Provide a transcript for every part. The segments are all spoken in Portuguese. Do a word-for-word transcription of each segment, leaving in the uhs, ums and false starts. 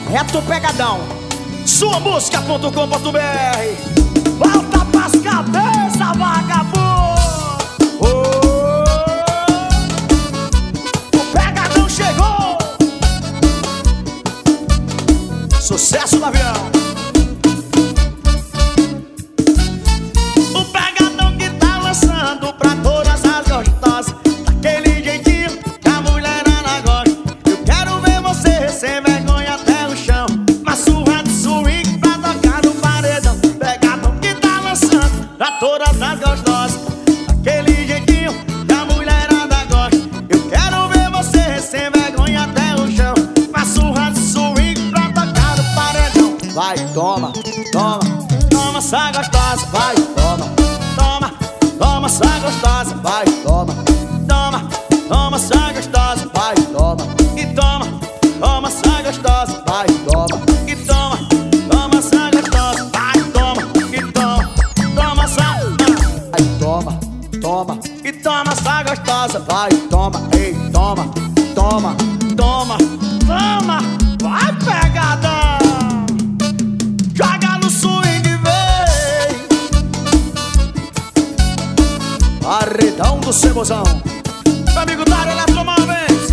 Reto Pegadão, sua música ponto com ponto br. Volta pras cabeças, vagabundo. Oh, o Pegadão chegou. Sucesso no avião. O Pegadão que tá lançando pra todas as gostosas, daquele jeitinho que a mulherada gosta. Eu quero ver você sem vergonha até o chão, uma surra de swing pra tocar no paredão. Pegadão que tá lançando pra todas as gostosas, daquele jeitinho que a mulherada gosta. Eu quero ver você sem vergonha até o chão, uma surra de swing pra tocar no paredão. Vai, toma, toma, toma essa gostosa. Vai, toma, toma, toma essa gostosa. Vai, toma, toma, toma essa gostosa. Vai, toma, e toma, toma essa gostosa. Vai, toma, e toma, toma essa gostosa. Vai, toma, e toma, toma essa. Vai, toma, toma, e toma essa gostosa. Vai, toma, ei, toma, toma, toma, toma. Vai, Pegadão, joga no swing, vem. Paredão do Cebozão, meu amigo Dário Eletromóveis.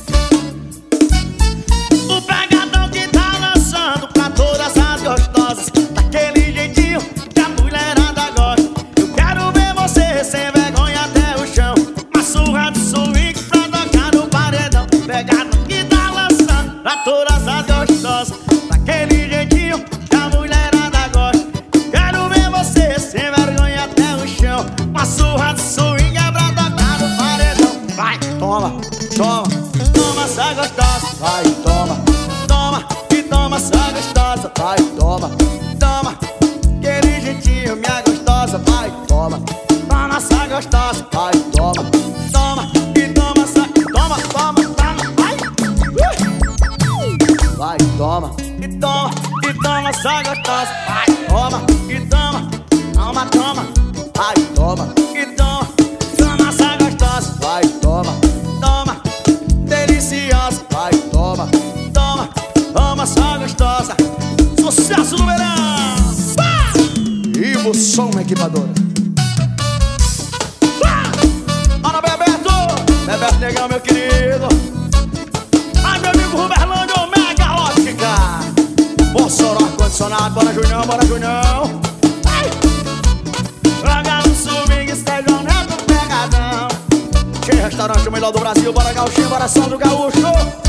O Pegadão que tá lançando pra todas as gostosas, daquele jeitinho que a mulherada gosta. Eu quero ver você sem vergonha até o chão, uma surra de swing pra tocar no paredão. Pegadão que tá lançando pra todas as gostosas, daquele jeitinho que a mulherada gosta. Eu quero ver você sem vergonha até o chão, uma surra de swing é pra tocar no paredão. Vai, toma, toma, toma essa gostosa. Vai, toma, toma, e toma essa gostosa. Vai, toma, toma, aquele jeitinho, minha gostosa. Vai, toma, toma essa gostosa. Vai, toma, toma, e toma essa. Toma, toma, toma, vai. Uh! Vai, toma, e toma, e toma essa gostosa. Vai, toma, e toma, toma, toma. Vai, toma, e toma, toma essa gostosa. Vai, toma, toma, deliciosa. Vai, toma, toma, toma essa gostosa. Sucesso no verão. Ivo Som Equipadora. Bora, Bebeto, Bebeto Negão, meu querido. Ai, meu amigo Ruberlândia, Omega Ótica. Mossoró ar-condicionado, bora Junião, bora Junião. Joga no swing, Sérgio Neto Pegadão. Cheio restaurante, o melhor do Brasil, bora Gauchinho, bora São do Gaúcho.